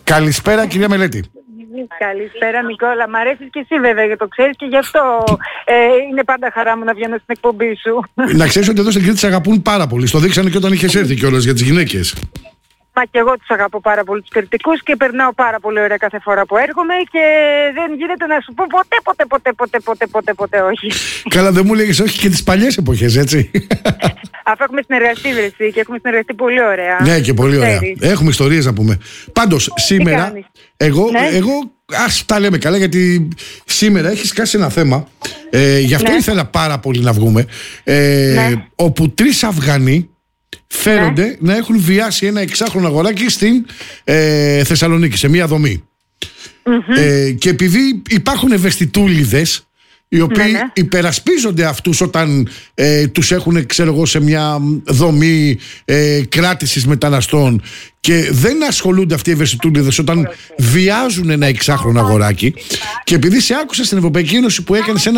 Καλησπέρα κυρία Μελέτη. Καλησπέρα Νικόλα, μ' αρέσεις και εσύ βέβαια, γιατί το ξέρεις και γι' αυτό είναι πάντα χαρά μου να βγαίνω στην εκπομπή σου. Να ξέρεις ότι εδώ στην Κρήτη σε αγαπούν πάρα πολύ, στο δείξανε και όταν είχες έρθει κιόλας για τις γυναίκες. Μα και εγώ τους αγαπώ πάρα πολύ τους κριτικούς και περνάω πάρα πολύ ωραία κάθε φορά που έρχομαι και δεν γίνεται να σου πω ποτέ όχι. Καλά, δεν μου λέγες όχι και τις παλιές εποχές, έτσι. Αφού έχουμε συνεργαστεί βρεστή και έχουμε συνεργαστεί πολύ ωραία. Ναι, και πολύ ωραία. Έχουμε ιστορίες να πούμε. Πάντως, σήμερα, εγώ ας τα λέμε καλά, γιατί σήμερα έχεις κάσει ένα θέμα. Γι' αυτό ήθελα πάρα πολύ να βγούμε. Όπου 3 Αφγανοί φέρονται να έχουν βιάσει ένα 6χρονο αγοράκι στην Θεσσαλονίκη, σε μία δομή. Και επειδή υπάρχουν ευαισθητούλιδες οι οποίοι υπερασπίζονται αυτούς όταν τους έχουν, ξέρω εγώ, σε μια δομή κράτησης μεταναστών, και δεν ασχολούνται αυτοί οι ευαισθητούλιδες όταν βιάζουν ένα 6χρονο αγοράκι, και επειδή σε άκουσα στην Ευρωπαϊκή Ένωση που έβγαλες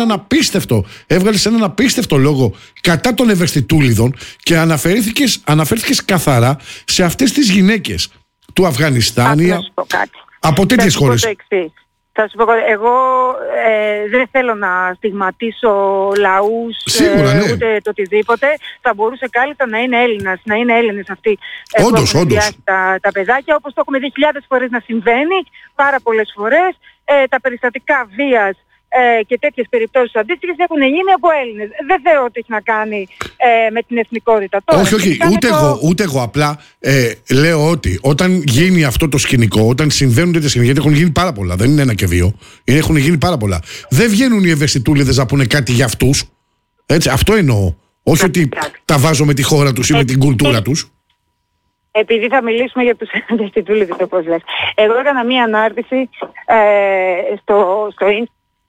έναν απίστευτο λόγο κατά των ευαισθητούλιδων και αναφέρθηκες καθαρά σε αυτές τις γυναίκες του Αφγανιστάν από τέτοιες χώρες. Θα σου πω, εγώ δεν θέλω να στιγματίσω λαούς, ούτε το οτιδήποτε. Θα μπορούσε κάλλιστα να είναι Έλληνας, να είναι Έλληνες αυτοί που έχουν βιάσει τα παιδάκια, όπως το έχουμε δει χιλιάδες φορές να συμβαίνει, πάρα πολλές φορές. Τα περιστατικά βίας και τέτοιες περιπτώσεις αντίστοιχες έχουν γίνει από Έλληνες. Δεν θεωρώ ότι έχει να κάνει με την εθνικότητα. Όχι, ούτε εγώ. Απλά λέω ότι όταν γίνει αυτό το σκηνικό, όταν συμβαίνουν τέτοια σκηνικά, γιατί έχουν γίνει πάρα πολλά, δεν είναι 1 και 2, έχουν γίνει πάρα πολλά. Δεν βγαίνουν οι ευαισθητούλιδες να πούνε κάτι για αυτούς. Έτσι, αυτό εννοώ. Όχι ότι τα βάζω με τη χώρα τους ή με την κουλτούρα τους. Επειδή θα μιλήσουμε για τους ευαισθητούλιδες, όπως λες. Εγώ έκανα μία ανάρτηση στο Instagram.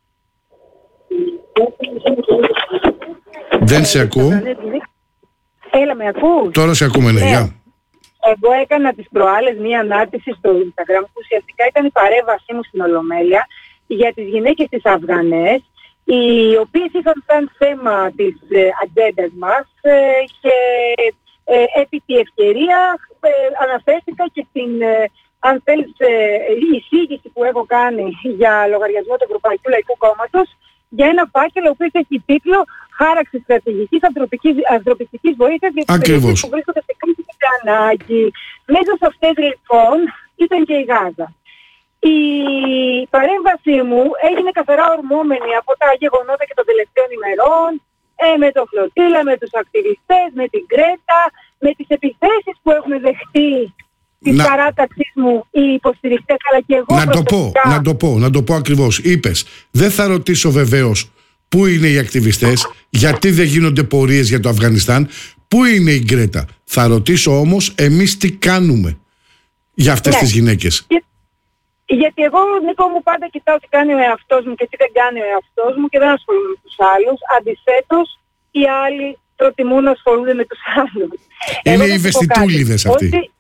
Δεν σε ακούω. Έλα, με ακούς? Τώρα σε ακούμε, ναι, γεια. Εγώ έκανα τις προάλλες μία ανάρτηση στο Instagram που ουσιαστικά ήταν η παρέμβασή μου στην Ολομέλεια για τις γυναίκες της Αφγανές, οι οποίες είχαν σαν θέμα της ατζέντας μας, και επί τη ευκαιρία αναφέρθηκα και στην, αν θέλεις, εισήγηση που έχω κάνει για λογαριασμό του Ευρωπαϊκού Λαϊκού Κόμματος για ένα φάκελο ο οποίος έχει τίτλο «Χάραξη στρατηγικής ανθρωπιστικής βοήθειας για τις περιοχές που βρίσκονται σε κρίση και σε ανάγκη». Μέσα σε αυτές λοιπόν ήταν και η Γάζα. Η παρέμβασή μου έγινε καθαρά ορμόμενη από τα γεγονότα και των τελευταίων ημερών, με το Φλωτήλα, με τους ακτιβιστές, με την Κρέτα, με τις επιθέσεις που έχουν δεχτεί της παράταξης μου οι υποστηρικτές, αλλά και εγώ να το πω ακριβώς. Είπες, δεν θα ρωτήσω βεβαίως πού είναι οι ακτιβιστές, γιατί δεν γίνονται πορείες για το Αφγανιστάν, πού είναι η Γκρέτα. Θα ρωτήσω όμως εμείς τι κάνουμε για αυτές τις γυναίκες. Γιατί εγώ, Νίκο μου, πάντα κοιτάω τι κάνει ο εαυτός μου και τι δεν κάνει ο εαυτός μου και δεν ασχολούμαι με τους άλλους. Αντιθέτως, οι άλλοι προτιμούν να ασχολούνται με τους άλλους. Είναι οι ευαισθητούλιδες αυτοί.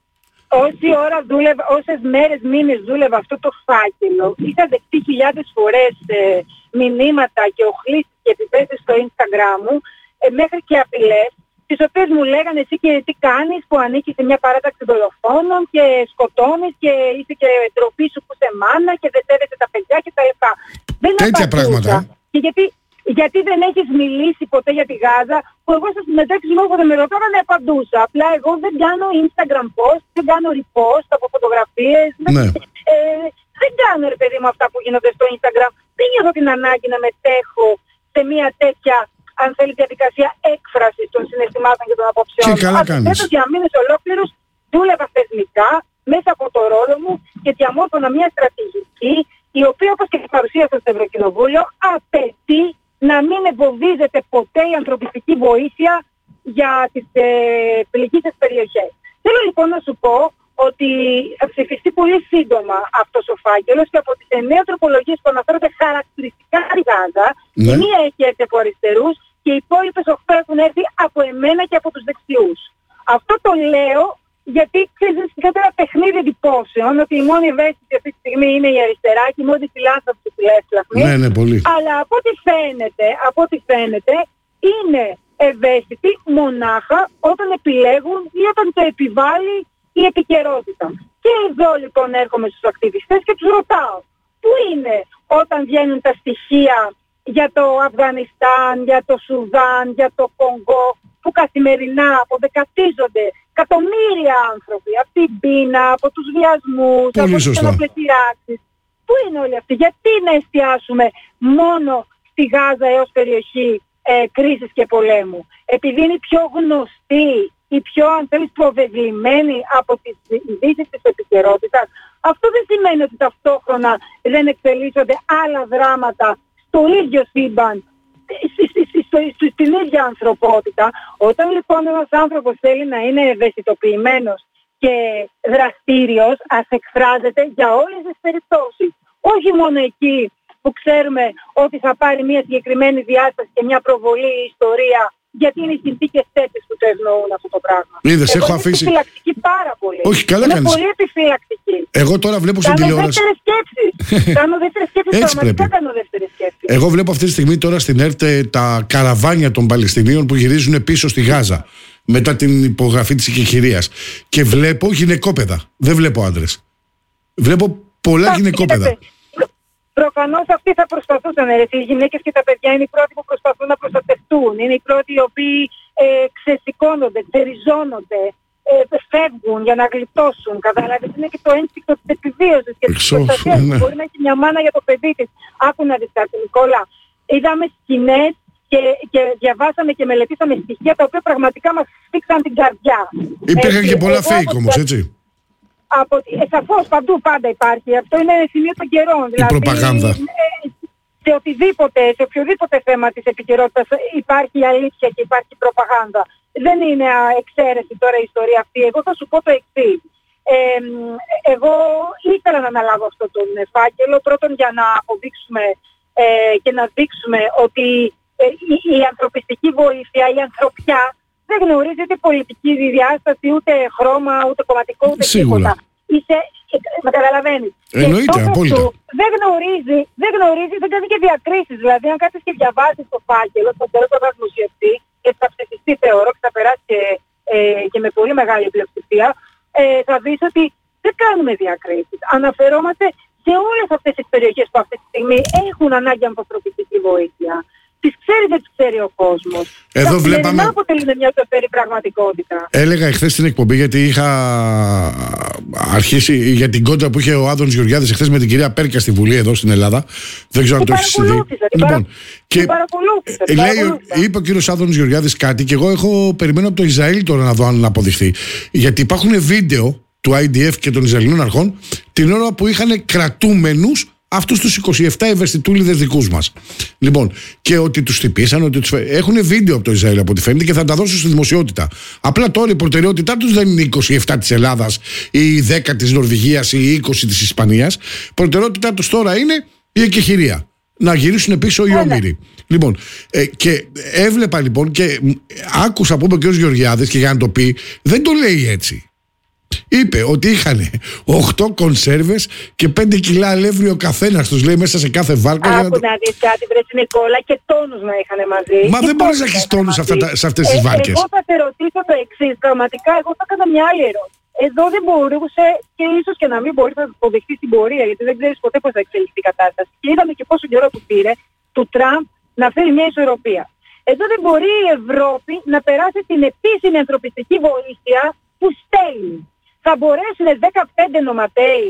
Όσες μέρες, μήνες δούλευα αυτό το φάκελο, είχα δεχτεί χιλιάδες φορές μηνύματα και οχλήσεις και επιθέσεις στο Instagram μου, μέχρι και απειλές, τις οποίες μου λέγανε εσύ και τι κάνεις που ανήκεις σε μια παράταξη δολοφόνων και σκοτώνεις και είσαι και ντροπή σου που είσαι μάνα και δεν σέβεσαι τα παιδιά κτλ. Τέτοια πράγματα. Και γιατί δεν έχεις μιλήσει ποτέ για τη Γάζα, που εγώ σας μεταξύ μου όποτε με ρωτάγανε απαντούσα. Απλά εγώ δεν κάνω Instagram post, δεν κάνω repost από φωτογραφίες. Δεν κάνω, ρε παιδί μου, αυτά που γίνονται στο Instagram. Δεν νιώθω την ανάγκη να μετέχω σε μια τέτοια, αν θέλει, διαδικασία έκφρασης των συναισθημάτων και των απόψεων. Και καλά κάνεις. Αντιθέτως, για μήνες ολόκληρους δούλευα θεσμικά μέσα από το ρόλο μου και διαμόρφωνα μια στρατηγική, η οποία, όπως και παρουσίασα στο Ευρωκοινοβούλιο, απαιτεί να μην εμποδίζεται ποτέ η ανθρωπιστική βοήθεια για τις πληγήσεις περιοχές. Θέλω λοιπόν να σου πω ότι θα ψηφιστεί πολύ σύντομα αυτός ο φάκελος και από τις 9 τροπολογίες που αναφέρονται χαρακτηριστικά στη Γάζα, η μία έχει έρθει από αριστερούς και οι υπόλοιπες 8 έχουν έρθει από εμένα και από τους δεξιούς. Αυτό το λέω γιατί ξέρεις ένα παιχνίδι εντυπώσεων ότι η μόνη ευαίσθητη αυτή τη στιγμή είναι η αριστερά και η μόνη φιλάνθρωπη του φιλέσλαχνη. Ναι, πολύ. Αλλά από ό,τι φαίνεται είναι ευαίσθητοι μονάχα όταν επιλέγουν ή όταν το επιβάλλει η επικαιρότητα. Και εδώ λοιπόν έρχομαι στους ακτιβιστές και τους ρωτάω, πού είναι όταν βγαίνουν τα στοιχεία για το Αφγανιστάν, για το Σουδάν, για το Κονγκό, που καθημερινά αποδεκατίζονται εκατομμύρια άνθρωποι από την πείνα, από τους βιασμούς, από τις ενόπλες σειράξεις. Πού είναι όλοι αυτοί? Γιατί να εστιάσουμε μόνο στη Γάζα έως περιοχή κρίσης και πολέμου? Επειδή είναι πιο γνωστή, η πιο αν θέλεις προβεβλημένη από τις ειδήσεις της επικαιρότητας. Αυτό δεν σημαίνει ότι ταυτόχρονα δεν εξελίσσονται άλλα δράματα στο ίδιο σύμπαν, στην ίδια ανθρωπότητα. Όταν λοιπόν ένας άνθρωπος θέλει να είναι ευαισθητοποιημένος και δραστήριος, ας εκφράζεται για όλες τις περιπτώσεις. Όχι μόνο εκεί που ξέρουμε ότι θα πάρει μια συγκεκριμένη διάσταση και μια προβολή ιστορία, γιατί είναι οι συνθήκες τέτοιες που το ευνοούν αυτό το πράγμα. Είδες, έχω αφήσει. Είμαι επιφυλακτική πάρα πολύ. Όχι, καλά είμαι κάνεις. πολύ επιφυλακτική. Εγώ τώρα βλέπω στην τηλεόραση. Κάνω δεύτερες σκέψεις. Πραγματικά κάνω δεύτερες σκέψεις. Εγώ βλέπω αυτή τη στιγμή τώρα στην ΕΡΤ τα καραβάνια των Παλαιστινίων που γυρίζουν πίσω στη Γάζα μετά την υπογραφή της εκεχηρίας. Και βλέπω γυναικόπαιδα. Δεν βλέπω άντρες. Βλέπω πολλά γυναικόπαιδα. Προφανώς αυτοί θα προσπαθούσαν, οι γυναίκες και τα παιδιά είναι οι πρώτοι που προσπαθούν να προστατευτούν. Είναι οι πρώτοι οι οποίοι ξεσηκώνονται, ξεριζώνονται, φεύγουν για να γλιτώσουν. Καταλάβετε, είναι και το ένστικτο της επιβίωσης και της προστασίας. Ναι. Μπορεί να έχει μια μάνα για το παιδί της. Άκου να δεις κάτι, Νικόλα. Είδαμε σκηνές και διαβάσαμε και μελετήσαμε στοιχεία τα οποία πραγματικά μας σφίξαν την καρδιά. Υπήρχαν και πολλά fake όμως, έτσι. Σαφώς παντού πάντα υπάρχει. Αυτό είναι σημείο των καιρών. Η προπαγάνδα. Σε οποιοδήποτε θέμα της επικαιρότητας υπάρχει αλήθεια και υπάρχει προπαγάνδα. Δεν είναι εξαίρεση τώρα η ιστορία αυτή. Εγώ θα σου πω το εξής. Εγώ ήθελα να αναλάβω αυτό τον φάκελο, πρώτον για να αποδείξουμε και να δείξουμε ότι η ανθρωπιστική βοήθεια, η ανθρωπιά δεν γνωρίζει ούτε πολιτική διάσταση, ούτε χρώμα, ούτε κομματικό, ούτε τίποτα. Με καταλαβαίνεις. Εννοείται, απόλυτα. Δεν γνωρίζει, δεν κάνει και διακρίσεις. Δηλαδή, αν κάτσεις και διαβάσεις το φάκελο, το τέλος θα δημοσιευτεί και θα ψηφιστεί, θεωρώ, και θα περάσει και με πολύ μεγάλη πλειοψηφία, θα δεις ότι δεν κάνουμε διακρίσεις. Αναφερόμαστε σε όλες αυτές τις περιοχές που αυτή τη στιγμή έχουν ανάγκη από ανθρωπιστική βοήθεια. Τις ξέρει, δεν τις ξέρει ο κόσμος. Εδώ βλέπαμε. Αποτελούν μια τοφερή πραγματικότητα. Έλεγα εχθές στην εκπομπή, γιατί είχα αρχίσει για την κόντρα που είχε ο Άδωνης Γεωργιάδης εχθές με την κυρία Πέρκα στη Βουλή εδώ στην Ελλάδα. Δεν ξέρω αν το έχεις δει. Λοιπόν, και είπε ο κύριος Άδωνης Γεωργιάδης κάτι και εγώ περιμένω από το Ισραήλ τώρα να δω αν αποδειχθεί. Γιατί υπάρχουν βίντεο του IDF και των Ισραηλινών αρχών την ώρα που είχαν κρατούμενους αυτούς τους 27 ευαισθητούλιδες δικούς μας. Λοιπόν, και ότι τους χτυπήσαν, ότι τους έχουν βίντεο από το Ισραήλ από ό,τι φαίνεται και θα τα δώσουν στη δημοσιότητα. Απλά τώρα η προτεραιότητά τους δεν είναι 27 της Ελλάδας ή 10 της Νορβηγίας ή 20 της Ισπανίας. Η προτεραιότητά τους τώρα είναι η εκεχηρία. Να γυρίσουν πίσω οι όμηροι. Λοιπόν, και έβλεπα λοιπόν και άκουσα από ο κ. Γεωργιάδης, και για να το πει, δεν το λέει έτσι. Είπε ότι είχαν 8 κονσέρβες και 5 κιλά αλεύρι ο καθένας τους, λέει, μέσα σε κάθε βάρκα. Άκου να δεις κάτι, βρε Νικόλα, και τόνους να είχαν μαζί. Μα δεν μπορείς να έχεις τόνους σε αυτές τις βάρκες. Εγώ θα σε ρωτήσω το εξής. Πραγματικά, εγώ θα έκανα μια άλλη ερώτηση. Εδώ δεν μπορούσε, και ίσως και να μην μπορεί να αποδεχτεί στην πορεία, γιατί δεν ξέρεις ποτέ πώς θα εξελιχθεί η κατάσταση. Και είδαμε και πόσο καιρό του πήρε του Τραμπ να φέρει μια ισορροπία. Εδώ δεν μπορεί η Ευρώπη να περάσει την επίσημη ανθρωπιστική βοήθεια που στέλνει. Θα μπορέσουν 15 νοματέοι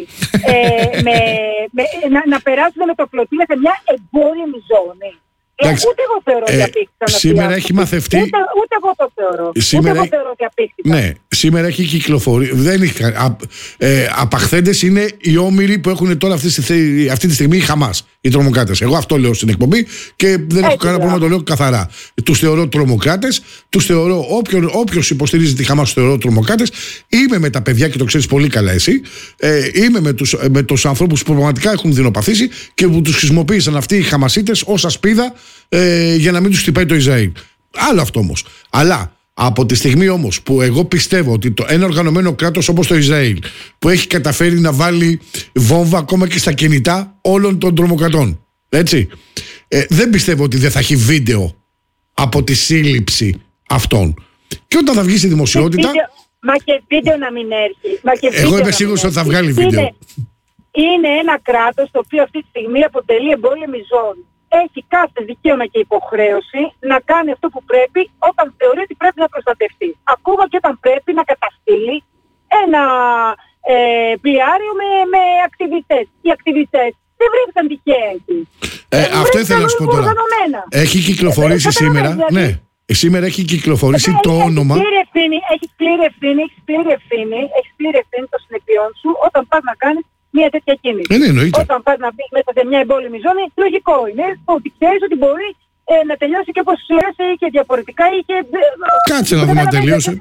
να περάσουν με το φλωτήλα σε μια εμπόλεμη ζώνη. Ούτε εγώ θεωρώ ότι απήχθησαν. Σήμερα έχει μαθευτεί. Ούτε εγώ το θεωρώ. Ούτε εγώ θεωρώ ότι απήχθησαν. Ναι, σήμερα έχει κυκλοφορεί. Δεν έχει. Απαχθέντες είναι οι όμηροι που έχουν τώρα αυτή τη στιγμή η Χαμάς, οι τρομοκράτες. Εγώ αυτό λέω στην εκπομπή και δεν έχω κανένα πρόβλημα, το λέω καθαρά. Τους θεωρώ τρομοκράτες. Τους θεωρώ, όποιος υποστηρίζει τη Χαμάς, τους θεωρώ τρομοκράτες. Είμαι με τα παιδιά, και το ξέρεις πολύ καλά εσύ. Είμαι με τους ανθρώπους που πραγματικά έχουν δεινοπαθήσει και που τους χρησιμοποίησαν αυτοί οι Χαμασίτες ως ασπίδα για να μην τους χτυπάει το Ισραήλ. Άλλο αυτό όμως. Αλλά από τη στιγμή όμως που εγώ πιστεύω ότι ένα οργανωμένο κράτος όπως το Ισραήλ, που έχει καταφέρει να βάλει βόμβα ακόμα και στα κινητά όλων των τρομοκρατών, έτσι, δεν πιστεύω ότι δεν θα έχει βίντεο από τη σύλληψη αυτών. Και όταν θα βγει στη δημοσιότητα, Μα και βίντεο να μην έρθει. Εγώ είμαι σίγουρος ότι θα βγάλει βίντεο. Είναι ένα κράτος το οποίο αυτή τη στιγμή αποτελεί εμπόλεμη ζώνη. Έχει κάθε δικαίωμα και υποχρέωση να κάνει αυτό που πρέπει όταν θεωρεί ότι πρέπει να προστατευτεί. Ακόμα και όταν πρέπει να καταστήλει ένα πλοιάριο με ακτιβιστές. Οι ακτιβιστές δεν βρίσκαν τυχαία εκεί. Αυτό ήθελα να σου πω τώρα. Έχει κυκλοφορήσει σήμερα. Ναι. Σήμερα έχει κυκλοφορήσει το όνομα. Έχεις πλήρη ευθύνη των συνεπειών σου όταν πας να κάνεις μια τέτοια κίνηση. Όταν πας να μπεις μέσα σε μια εμπόλεμη ζώνη, λογικό είναι ότι ξέρεις ότι μπορεί να τελειώσει και όπως σου έρεσε ή και διαφορετικά ή και... Κάτσε να δούμε αν τελείωσε.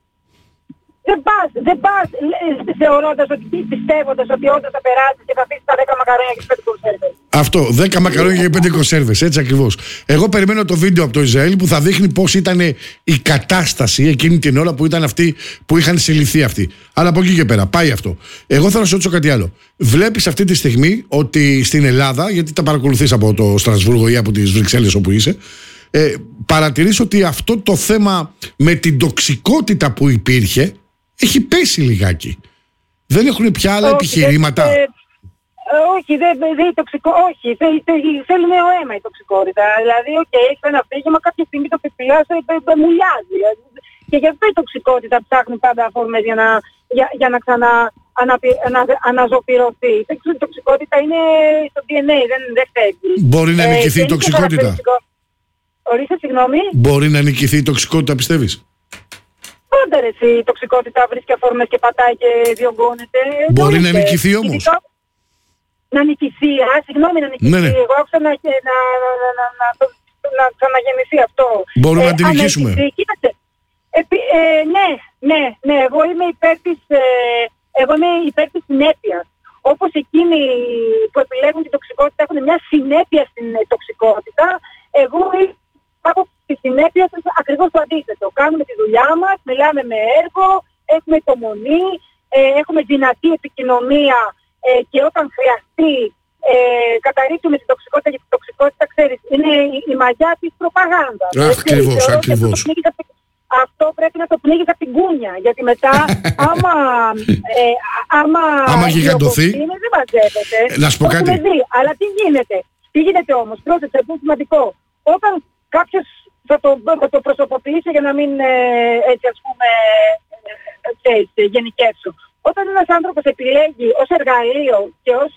Δεν πας θεωρώντας ότι πιστεύοντας ότι όντως θα περάσεις και θα αφήσεις τα 10 μακαρόνια και 5 κονσέρβες. Αυτό, 10 μακαρόνια και 5 κονσέρβες, έτσι ακριβώς. Εγώ περιμένω το βίντεο από το Ισραήλ που θα δείχνει πώς ήταν η κατάσταση εκείνη την ώρα που ήταν αυτοί που είχαν συλληφθεί αυτοί. Αλλά από εκεί και πέρα, πάει αυτό. Εγώ θέλω να σου ρωτήσω κάτι άλλο. Βλέπεις αυτή τη στιγμή ότι στην Ελλάδα, γιατί τα παρακολουθείς από το Στρασβούργο ή από τις Βρυξέλλες όπου είσαι, παρατηρείς ότι αυτό το θέμα με την τοξικότητα που υπήρχε έχει πέσει λιγάκι. Δεν έχουν πια άλλα επιχειρήματα. Όχι, όχι. Θέλει νέο αίμα η τοξικότητα. Δηλαδή, έχει ένα φύγημα, κάποια στιγμή το πεπιλάς, μουλιάζει. Και γι' αυτό η τοξικότητα ψάχνει πάντα αφορμές για να αναζωπυρωθεί. Η τοξικότητα είναι στο DNA, δεν φεύγει. Μπορεί να νικηθεί η τοξικότητα. Ορίστε, συγγνώμη. Μπορεί να νικηθεί η τοξικότητα, πιστεύεις? Πάντα ρε, η τοξικότητα βρίσκει αφορμές και πατάει και διωγγώνεται. Μπορεί να νικηθεί όμως. Να νικηθεί, συγγνώμη, να νικηθεί. Ναι. Εγώ άκουσα να ξαναγεννηθεί αυτό. Μπορούμε να την νικήσουμε. Κοίταξε, ναι, εγώ είμαι υπέρ της συνέπειας. Όπως εκείνοι που επιλέγουν την τοξικότητα έχουν μια συνέπεια στην τοξικότητα, εγώ από τη συνέπεια ακριβώς το αντίθετο. Κάνουμε τη δουλειά μας, μιλάμε με έργο, έχουμε υπομονή, έχουμε δυνατή επικοινωνία και όταν χρειαστεί καταρρίπτουμε την τοξικότητα, γιατί η τοξικότητα, ξέρεις, είναι η μαγιά της προπαγάνδας. Ακριβώς. Αυτό πρέπει να το πνίγεις από την κούνια, γιατί μετά άμα γιγαντωθεί, δεν μαζεύεται. Να σου πω κάτι. Αλλά τι γίνεται όμως, πρόσεξε, είναι σημαντικό. Όταν κάποιος θα το προσωποποιήσει για να μην έτσι ας πούμε γενικεύσω. Όταν ένας άνθρωπος επιλέγει ως εργαλείο και ως,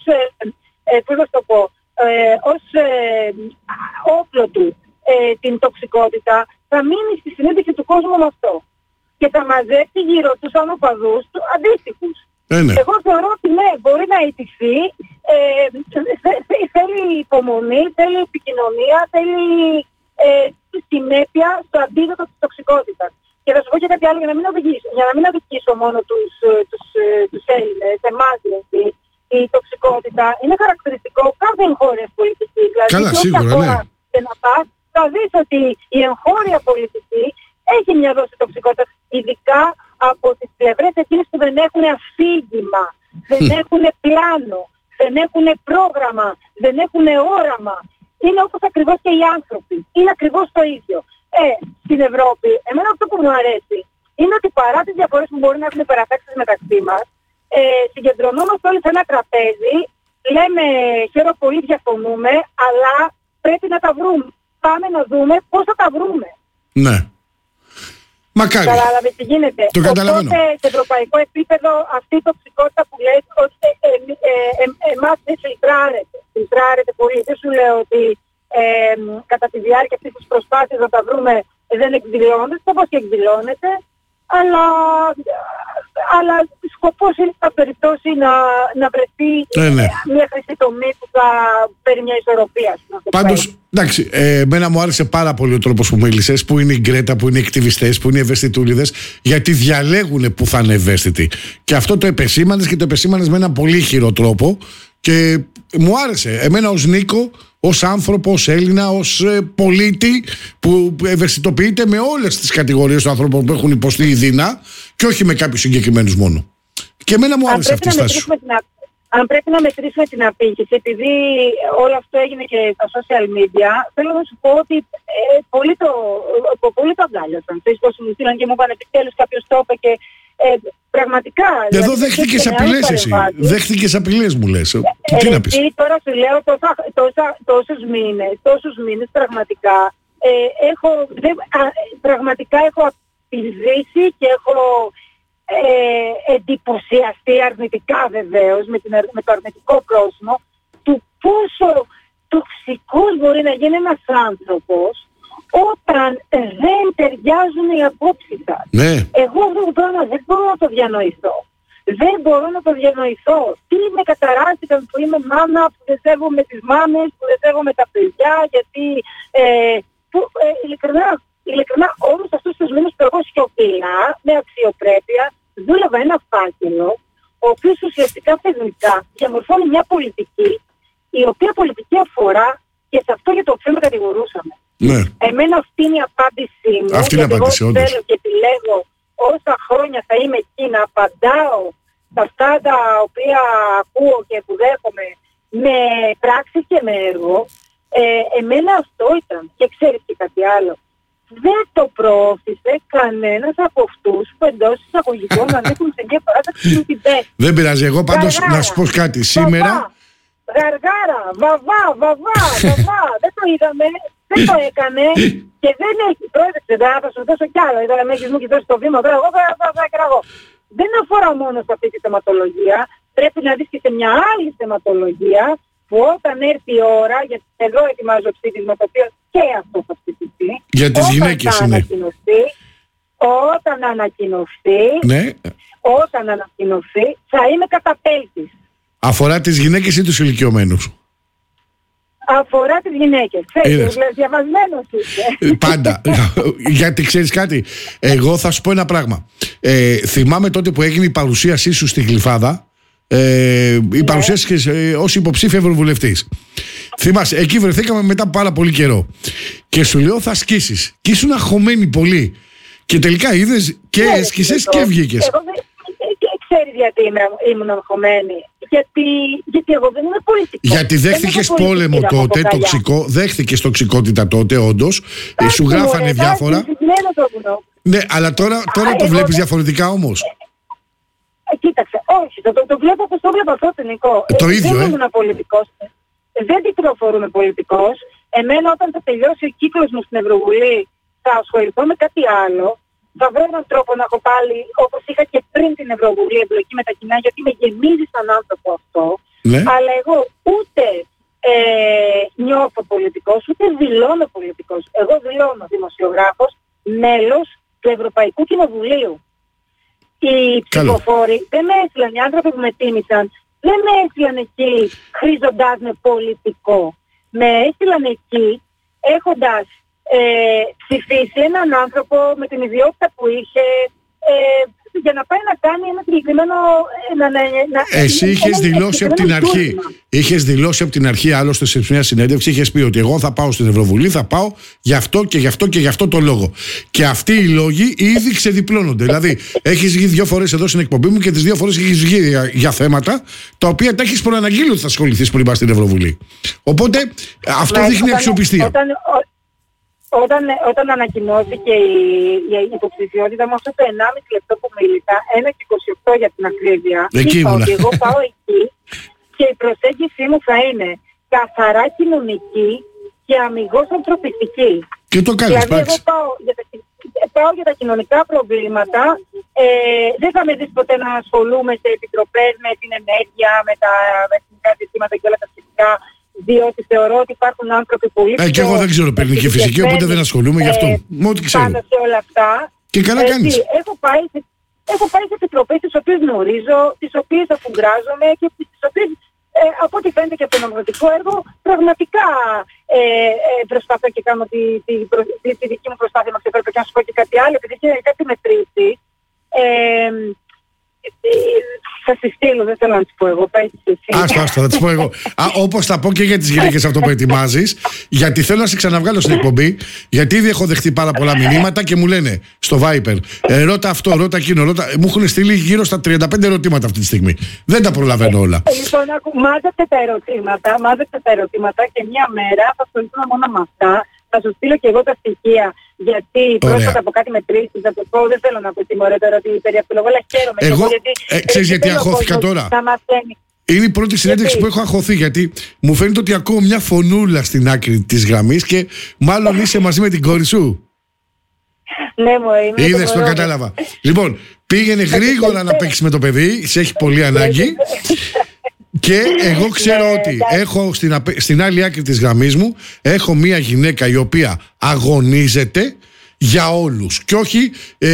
ως όπλο του την τοξικότητα, θα μείνει στη συνείδηση του κόσμου με αυτό. Και θα μαζέψει γύρω τους ανωπαδούς του αντίστοιχους. Εγώ θεωρώ ότι ναι, μπορεί να ιτηθεί, θέλει υπομονή, θέλει επικοινωνία, θέλει συνέπεια στο αντίδοτο της τοξικότητας. Και θα σου πω και κάτι άλλο για να μην αδικήσω μόνο τους Έλληνες, εμάς δηλαδή. Η τοξικότητα είναι χαρακτηριστικό κάθε εγχώριας πολιτική. Καλά, σίγουρα, ναι. Και να πας, θα δεις ότι η εγχώρια πολιτική έχει μια δόση τοξικότητας, ειδικά από τις πλευρές εκείνες που δεν έχουν αφήγημα, δεν έχουν πλάνο, δεν έχουν πρόγραμμα, δεν έχουν όραμα. Είναι όπως ακριβώς και οι άνθρωποι. Είναι ακριβώς το ίδιο. Στην Ευρώπη, εμένα αυτό που μου αρέσει είναι ότι παρά τις διαφορές που μπορεί να έχουν παρατάξεις μεταξύ μας, συγκεντρωνόμαστε όλοι σε ένα τραπέζι, λέμε χαίρο πολύ, διαφωνούμε, αλλά πρέπει να τα βρούμε. Πάμε να δούμε πώς θα τα βρούμε. Ναι. Μακάρι. Κατάλαβες τι γίνεται. Το καταλαβαίνω. Οπότε σε ευρωπαϊκό επίπεδο αυτή η τοξικότητα που λέει ότι εμάς δεν φιλτράρεται πολύ. Δεν σου λέω ότι κατά τη διάρκεια αυτής της προσπάθειας να τα βρούμε δεν εκδηλώνεται, όπως και εκδηλώνεται, αλλά σκοπός είναι στα περιπτώσει να βρεθεί μια χρυσή τομή που θα φέρει μια ισορροπία. Πάντως, εντάξει, εμένα μου άρεσε πάρα πολύ ο τρόπος που μίλησες, που είναι η Γκρέτα, που είναι οι ακτιβιστές, που είναι οι ευαισθητούλιδες, γιατί διαλέγουν που θα είναι ευαίσθητοι. Και αυτό το επεσήμανες και το επεσήμανες με ένα πολύ χειρό τρόπο και μου άρεσε. Εμένα ως Νίκο, ως άνθρωπο, ως Έλληνα, ως πολίτη που ευαισθητοποιείται με όλες τις κατηγορίες των ανθρώπων που έχουν υποστεί ειδίνα και όχι με κάποιους συγκεκριμένους μόνο. Και εμένα μου άρεσε αυτή η στάση σου. Αν πρέπει να μετρήσουμε την απήχηση, επειδή όλο αυτό έγινε και στα social media, θέλω να σου πω ότι πολύ το αγκάλιασαν. Πώς μου στείλαν και μου είπαν επιτέλους κάποιος το είπε και Πραγματικά. Εδώ δέχτηκες απειλές εσύ. Δέχτηκες απειλές μου λες. Τι να πεις. Τώρα σου λέω τόσους μήνες πραγματικά πραγματικά έχω απειλήσει και έχω εντυπωσιαστεί αρνητικά βεβαίως με το αρνητικό πρόσημο του πόσο τοξικός μπορεί να γίνει ένας άνθρωπος όταν δεν ταιριάζουν οι απόψεις σας. Ναι. Εγώ αυτό το πράγμα δεν μπορώ να το διανοηθώ. Δεν μπορώ να το διανοηθώ. Τι με καταράστηκαν που είμαι μάνα, που δεν σέβομαι τις μάνες, που δεν σέβομαι τα παιδιά, γιατί ειλικρινά όλους αυτούς τους μήνες που εγώ σιωπηλά, με αξιοπρέπεια, δούλευα ένα φάκελο, ο οποίος ουσιαστικά θεσμικά διαμορφώνει μια πολιτική, η οποία πολιτική αφορά και σε αυτό για το οποίο με κατηγορούσαμε. Ναι. Εμένα αυτή είναι η απάντησή μου. Αυτή είναι η απάντηση, όντως. Θέλω και επιλέγω όσα χρόνια θα είμαι εκεί να απαντάω σε αυτά τα οποία ακούω και που δέχομαι με πράξη και με έργο. Εμένα αυτό ήταν. Και ξέρεις και κάτι άλλο. Δεν το προώθησε κανένας από αυτούς που εντός εισαγωγικών ανήκουν σε μια παράταξη του Τιμπέτ. Δεν πειράζει. Εγώ πάντως να σου πω κάτι. Σήμερα. Γαργάρα, βαβά. Δεν το είδαμε, δεν το έκανε και δεν έχει. Πρόεδρε, θα σου δώσω κι άλλο. Είδα να μου έχει δώσει το βήμα, τώρα εγώ θα κραγώ. Δεν αφορά μόνο σε αυτή τη θεματολογία. Πρέπει να δεις και σε μια άλλη θεματολογία που όταν έρθει η ώρα, γιατί εδώ ετοιμάζω ψήφισμα το οποίο και αυτό θα ψηφιστεί. Για τις γυναίκες είναι. Όταν ανακοινωθεί, ναι. Όταν ανακοινωθεί, θα είμαι καταπέλτης. Αφορά τις γυναίκες ή τους ηλικιωμένους? Αφορά τις γυναίκες. Ξέρεις, διαβασμένος είσαι. Πάντα. Γιατί ξέρεις κάτι, εγώ θα σου πω ένα πράγμα. Θυμάμαι τότε που έγινε η παρουσίασή σου στη Γλυφάδα, η παρουσίαση ως υποψήφια ευρωβουλευτής. Θυμάσαι, εκεί βρεθήκαμε μετά από πάρα πολύ καιρό. Και σου λέω θα σκίσεις. Και ήσουν αγχωμένη πολύ. Και τελικά είδες και έσκησες και βγήκες. Ξέρεις γιατί ήμουν αγχωμένη? Γιατί εγώ δεν είμαι πολιτικός. Γιατί δέχθηκες πόλεμο τότε, τοξικό, δέχθηκες τοξικότητα τότε, όντως. Σου γράφανε διάφορα. Ναι, αλλά τώρα το βλέπεις διαφορετικά όμως. Κοίταξε, όχι, το βλέπω όπως το βλέπω τότε, Νικό. Το ίδιο, δεν ήμουν πολιτικός. Δεν κυκλοφορούμε πολιτικός. Εμένα όταν θα τελειώσει ο κύκλος μου στην Ευρωβουλή θα ασχοληθώ με κάτι άλλο. Θα βρω έναν τρόπο να έχω πάλι, όπως είχα και πριν την Ευρωβουλή, εμπλοκή με τα κοινά, γιατί με γεμίζει σαν άνθρωπο αυτό. Ναι. Αλλά εγώ ούτε νιώθω πολιτικός, ούτε δηλώνω πολιτικός. Εγώ δηλώνω δημοσιογράφος, μέλος του Ευρωπαϊκού Κοινοβουλίου. Οι ψηφοφόροι δεν με έστειλαν, οι άνθρωποι που με τίμησαν, δεν με έστειλαν εκεί χρήζοντας με πολιτικό. Με έστειλαν εκεί έχοντας ψηφίσει έναν άνθρωπο με την ιδιότητα που είχε για να πάει να κάνει ένα συγκεκριμένο. Εσύ είχες δηλώσει από την αρχή. Είχες δηλώσει από την αρχή, άλλωστε σε μια συνέντευξη, είχες πει ότι εγώ θα πάω στην Ευρωβουλή, θα πάω γι' αυτό και γι' αυτό και γι' αυτό το λόγο. Και αυτοί οι λόγοι ήδη ξεδιπλώνονται. Δηλαδή, έχεις βγει 2 φορές εδώ στην εκπομπή μου και τις 2 φορές έχεις βγει για θέματα τα οποία τα έχεις προαναγγείλει ότι θα ασχοληθείς πριν πας στην Ευρωβουλή. Οπότε αυτό δείχνει αξιοπιστία. Όταν ανακοινώθηκε η υποψηφιότητα μου, αυτό το 1,5 λεπτό που μίλησα, 1:28 για την ακρίβεια, είπα ότι εγώ πάω εκεί και η προσέγγιση μου θα είναι καθαρά κοινωνική και αμιγώς ανθρωπιστική. Και το κάνεις, δηλαδή εγώ πάω για τα κοινωνικά προβλήματα, δεν θα με δεις ποτέ να ασχολούμαι σε επιτροπές με την ενέργεια, με τα εθνικά συστήματα και όλα τα σχετικά. Διότι θεωρώ ότι υπάρχουν άνθρωποι πολύ πιο... Και εγώ δεν ξέρω πυρηνική φυσική, οπότε δεν ασχολούμαι γι' αυτό. Ό,τι ξέρω. Πάντα σε όλα αυτά. Και καλά κάνεις. Έχω πάει σε επιτροπές τις οποίες γνωρίζω, τις οποίες αφουγκράζομαι και τις οποίες, από ό,τι φαίνεται και από το νομοθετικό έργο, πραγματικά προσπαθώ και κάνω τη δική μου προσπάθεια να ξεπέρω. Και να σου πω και κάτι άλλο, επειδή έχει κάτι μετρήσει. Θα τη στείλω, δεν θέλω να τις πω εγώ. Άστα, θα τις πω εγώ. Όπως θα πω και για τις γυναίκες αυτό που ετοιμάζεις, γιατί θέλω να σε ξαναβγάλω στην εκπομπή, γιατί ήδη έχω δεχτεί πάρα πολλά μηνύματα και μου λένε στο Viper, ρώτα αυτό, ρώτα εκείνο, μου έχουν στείλει γύρω στα 35 ερωτήματα αυτή τη στιγμή. Δεν τα προλαβαίνω όλα. Λοιπόν, μάζεψε τα ερωτήματα και μια μέρα θα ασχοληθούμε μόνο με αυτά. Θα σου στείλω και εγώ τα στοιχεία, γιατί πρόσφατα από κάτι μετρήσεις, θα το πω, δεν θέλω να πω τιμωρέ τώρα ότι περιαπτυλογώ, αλλά χαίρομαι. Εγώ, ξέρεις γιατί αγχώθηκα τώρα. Είναι η πρώτη συνέντευξη που έχω αγχωθεί, γιατί μου φαίνεται ότι ακούω μια φωνούλα στην άκρη της γραμμής και μάλλον είσαι μαζί με την κόρη σου. Ναι, μου είμαι. Είδες, το κατάλαβα. Λοιπόν, πήγαινε γρήγορα να παίξεις με το παιδί, σε έχει πολύ ανάγκη. Και εγώ ξέρω ότι έχω στην άλλη άκρη της γραμμής μου έχω μια γυναίκα η οποία αγωνίζεται για όλους και όχι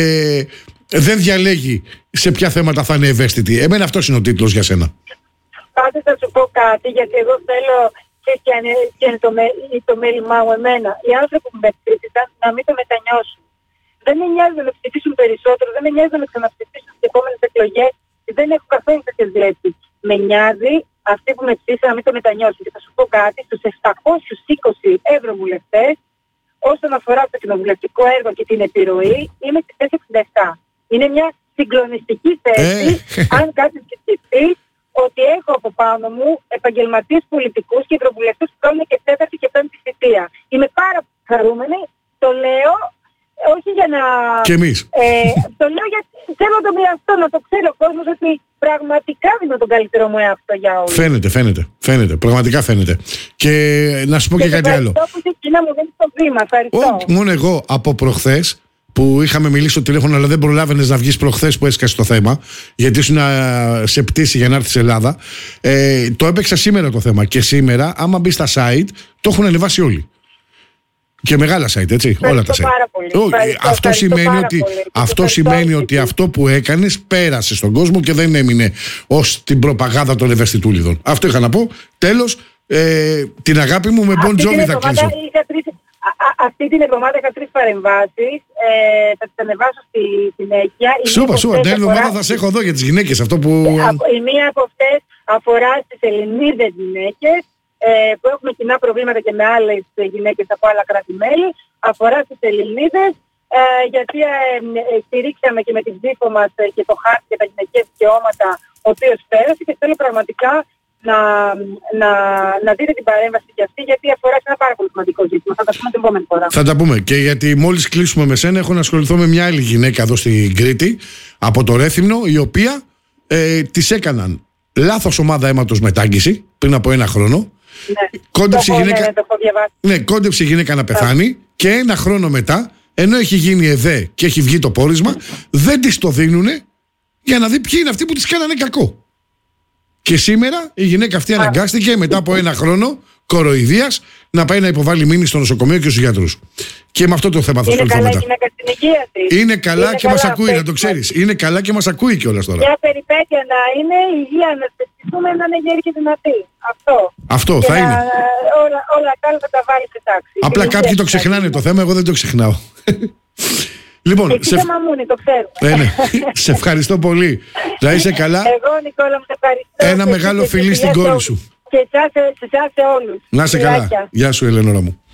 δεν διαλέγει σε ποια θέματα θα είναι ευαίσθητη. Εμένα αυτός είναι ο τίτλος για σένα. Πάντως θα σου πω κάτι, γιατί εγώ θέλω και είναι το μέλημά μου εμένα. Οι άνθρωποι που με ψήφισαν να μην το μετανιώσουν. Δεν με νοιάζει να με ψηφίσουν περισσότερο, δεν με νοιάζει να με ξαναψηφίσουν στις επόμενες εκλογές. Δεν έχω καθόλου τέτοιες βλέψεις. Με νοιάζει αυτοί που με ψήφισαν να μην το μετανιώσουν. Και θα σου πω κάτι, στους 720 ευρωβουλευτές, όσον αφορά το κοινοβουλευτικό έργο και την επιρροή, είμαι στη θέση 67. Είναι μια συγκλονιστική θέση, αν κάποιος σκεφτεί ότι έχω από πάνω μου επαγγελματίες πολιτικούς και ευρωβουλευτές που κάνουν και τέταρτη και πέμπτη θητεία. Είμαι πάρα χαρούμενη, το λέω, όχι για να... Και εμείς. Το λέω γιατί θέλω να το μοιραστώ, να το ξέρει ο κόσμος ότι πραγματικά δίνω τον καλύτερο μου εαυτό για όλους. Φαίνεται, πραγματικά φαίνεται. Και να σου πω και κάτι άλλο. Ευχαριστώ που είσαι εκεί να μου δίνεις το βήμα, ευχαριστώ. Μόνο εγώ από προχθές, που είχαμε μιλήσει στο τηλέφωνο, αλλά δεν προλάβαινες να βγεις προχθές που έσκασε το θέμα, γιατί ήσουν σε πτήση για να έρθεις Ελλάδα. Το έπαιξα σήμερα το θέμα. Και σήμερα, άμα μπει στα site, το έχουν ανεβάσει όλοι. Και μεγάλα site, έτσι. Όλα τα site. Αυτό σημαίνει ότι αυτό που έκανες πέρασε στον κόσμο και δεν έμεινε ως την προπαγάνδα των ευαισθητούλιδων. Αυτό είχα να πω. Τέλος, την αγάπη μου με Bon Jovi θα κλείσω. Αυτή την εβδομάδα είχα 3 παρεμβάσεις. Θα τις ανεβάσω στη συνέχεια. Σупα, την εβδομάδα θα σε έχω εδώ για τις γυναίκες. Αυτό που... Η μία από αυτές αφορά στις Ελληνίδες γυναίκες, που έχουμε κοινά προβλήματα και με άλλες γυναίκες από άλλα κράτη-μέλη. Αφορά στις Ελληνίδες, γιατί στηρίξαμε και με την ψήφο μας και το χάρτη και τα γυναικεία δικαιώματα, ο οποίος πέρασε, και θέλω πραγματικά να δείτε την παρέμβαση και αυτή, γιατί αφορά σε ένα πάρα πολύ σημαντικό ζήτημα. Θα τα πούμε την επόμενη φορά. Θα τα πούμε. Και γιατί μόλις κλείσουμε με σένα, έχω να ασχοληθώ με μια άλλη γυναίκα εδώ στην Κρήτη, από το Ρέθυμνο, η οποία της έκαναν λάθος ομάδα αίματος μετάγγιση πριν από 1 χρόνο. Ναι. Κόντεψε η γυναίκα να πεθάνει και 1 χρόνο μετά, ενώ έχει γίνει ΕΔΕ και έχει βγει το πόρισμα, δεν της το δίνουνε για να δει ποιοι είναι αυτοί που της κάνανε κακό. Και σήμερα η γυναίκα αυτή αναγκάστηκε μετά από 1 χρόνο κοροϊδίας να πάει να υποβάλει μήνυση στο νοσοκομείο και στους γιατρούς. Και με αυτό το θέμα θα ασχοληθώ μετά. Είναι καλά και μας ακούει, να το ξέρεις. Είναι καλά και μας ακούει κιόλας τώρα. Μια περιπέτεια να είναι, η υγεία να σταιστηθούμε, να είναι γέρη και δυνατή. Αυτό θα είναι. Όλα τα άλλα θα τα βάλει σε τάξη. Απλά κάποιοι το ξεχνάνε το θέμα, εγώ δεν το ξεχνάω. Λοιπόν, το ξέρω. Σε ευχαριστώ πολύ. Να είσαι καλά. Εγώ, Νικόλα, μου σε ευχαριστώ. Ένα μεγάλο φιλί στην κόρη σου. Και σε εσάς όλους. Να είσαι καλά. Γεια σου, Ελένωρα μου.